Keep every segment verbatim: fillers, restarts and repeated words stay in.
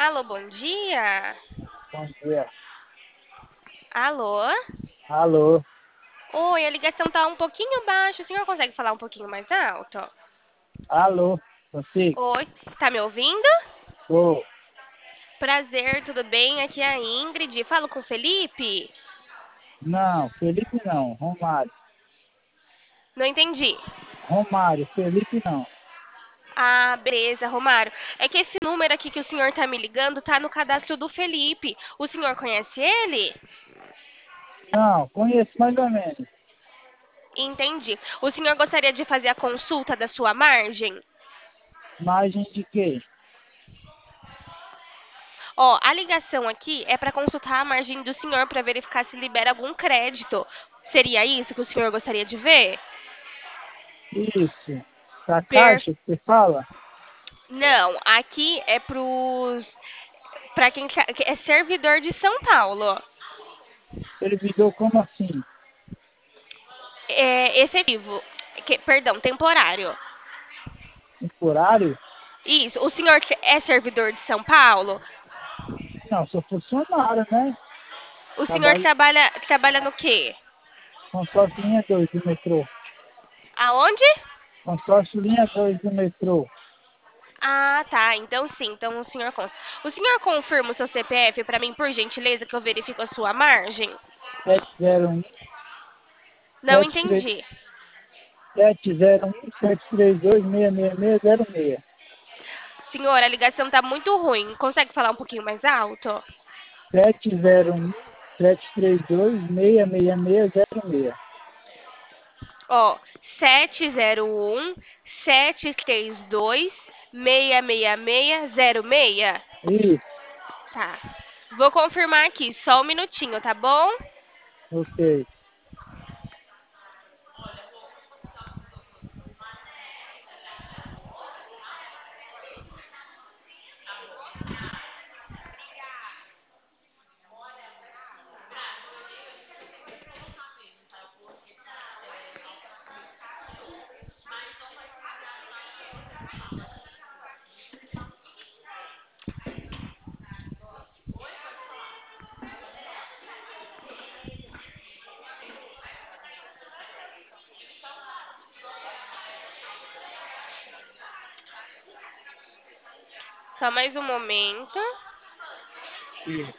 Alô, bom dia. Bom dia. Alô? Alô? Oi, a ligação tá um pouquinho baixa. O senhor consegue falar um pouquinho mais alto? Alô? Consigo? Oi, tá me ouvindo? Ô, Prazer, tudo bem? Aqui é a Ingrid. Falo com o Felipe? não, Felipe não, Romário. Não entendi. Romário, Felipe não. Ah, beleza, Romário. É que esse número aqui que o senhor tá me ligando tá no cadastro do Felipe. O senhor conhece ele? Não, conheço mais ou menos. Entendi. O senhor gostaria de fazer a consulta da sua margem? Margem de quê? Ó, a ligação aqui é para consultar a margem do senhor para verificar se libera algum crédito. Seria isso que o senhor gostaria de ver? Isso. Da Per... Caixa que você fala? Não, aqui é pros para quem tra- que é servidor de São Paulo. Servidor como assim? É efetivo, que, perdão, temporário. Temporário? Isso. O senhor é servidor de São Paulo? Não, sou funcionário, né? O senhor Trabalho trabalha trabalha no quê? consórcio linha dois do metrô. Aonde? Consórcio linha dois do metrô. Ah, tá. Então sim. Então o senhor consta. O senhor confirma o seu C P F para mim, por gentileza, que eu verifico a sua margem? sete zero um Não sete três entendi. sete zero um sete três dois seis seis seis zero seis. Senhor, a ligação tá muito ruim. Consegue falar um pouquinho mais alto? sete zero um sete três dois seis seis seis zero seis. Ó, sete zero um sete três dois seis seis seis zero seis. Isso, Tá. Vou confirmar aqui, só um minutinho, tá bom? ok. Só mais um momento. Isso.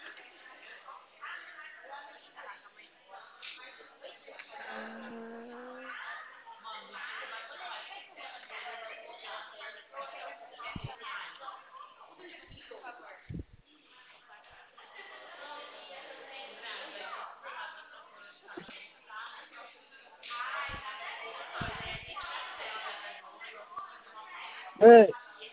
Ei,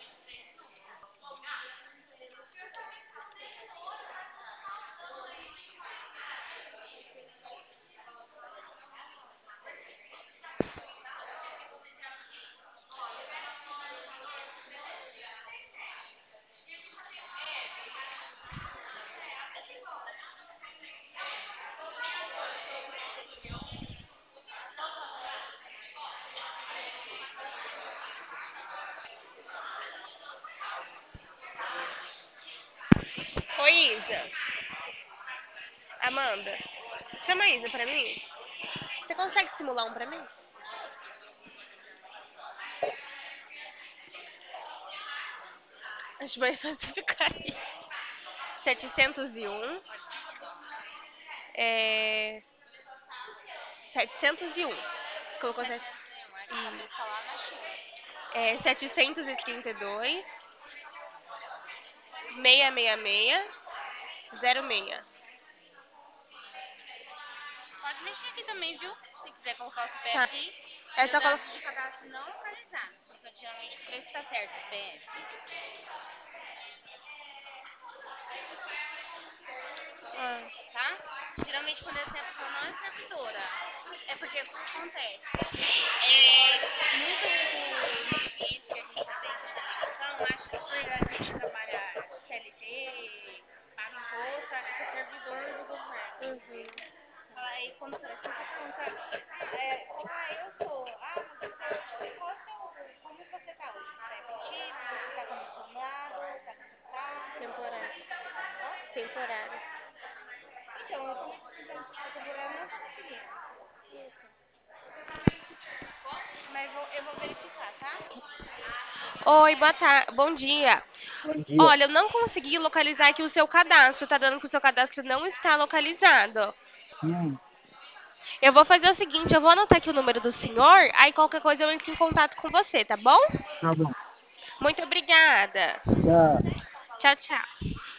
Oi, Isa. Amanda, chama a Isa pra mim. Você consegue simular um pra mim? Acho mais fácil ficar aí. setecentos e um. É... setecentos e um. Colocou set... é, setecentos e trinta e dois. seiscentos e sessenta e seis. zero seis. Pode mexer aqui também, viu? Se quiser colocar o Tá. C P F aí. É Deu só colocar. dados de cadastro não localizados. Porque geralmente vê se tá certo o C P F. Ah, Tá? Geralmente quando essa pessoa não é servidora. É porque o que acontece? É muito, muito difícil que a gente atende essa ligação. Acha que por a gente trabalhar C L T, paga imposto, acha que é servidor do governo. uhum. Aí quando você assim, você pergunta, é, fala, ah, eu sou, ah, mas o seu, qual é o seu, como você tá hoje? Você é efetivo, você tá comissionado, tá contratado? horário. Então, eu também tô tentando descobrir o horário, não tô conseguindo. Mas vou, eu vou verificar, tá? Oi, boa tarde. Bom dia. Bom dia. Olha, eu não consegui localizar aqui o seu cadastro. Tá dando que o seu cadastro não está localizado. Hum, Eu vou fazer o seguinte, eu vou anotar aqui o número do senhor, aí qualquer coisa eu entro em contato com você, tá bom? tá bom. Muito obrigada. Tá. Tchau, tchau.